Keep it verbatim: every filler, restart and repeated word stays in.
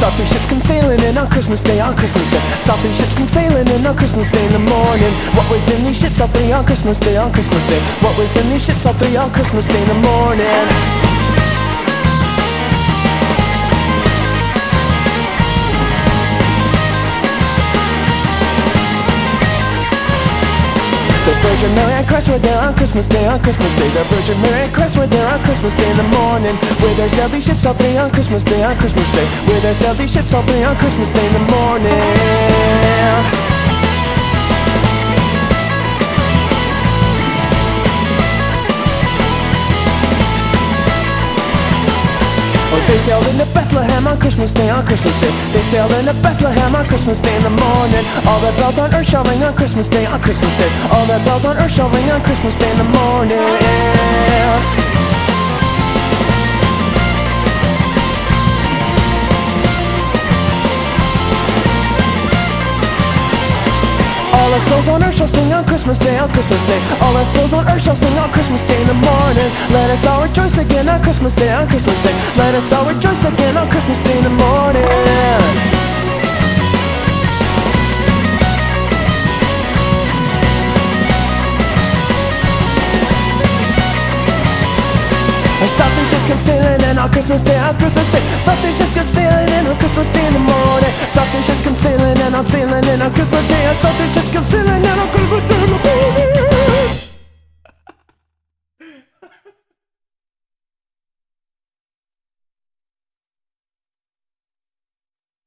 Softly ships come sailing in on Christmas Day, on Christmas Day. Softly ships come sailing in on Christmas Day in the morning. What was in these ships softly on Christmas Day, on Christmas Day? What was in these ships softly on Christmas Day in the morning? The Virgin Mary and Christ were there on Christmas Day, on Christmas Day. The Virgin Mary and Christ were there on Christmas Day in the morning. Where there sailed these ships all three on Christmas Day, on Christmas Day. Where there sailed these ships all three on Christmas Day in the morning. They sailed into Bethlehem on Christmas Day, on Christmas Day. They sailed into Bethlehem on Christmas Day in the morning. All the bells on earth shall ring on Christmas Day, on Christmas Day. All the bells on earth shall ring on Christmas Day in the morning. All the souls on earth shall sing on Christmas Day, on Christmas Day. All the souls on earth shall sing on Christmas Day in the morning. Let us all rejoice again on Christmas Day, on Christmas Day. Let us all rejoice again on Christmas Day in the morning. Softly ships come sailing in on Christmas Day, on Christmas Day. Softly ships come sailing in on Christmas Day in the morning. Softly ships come sailing in on sailing in on Christmas Day. Softly ships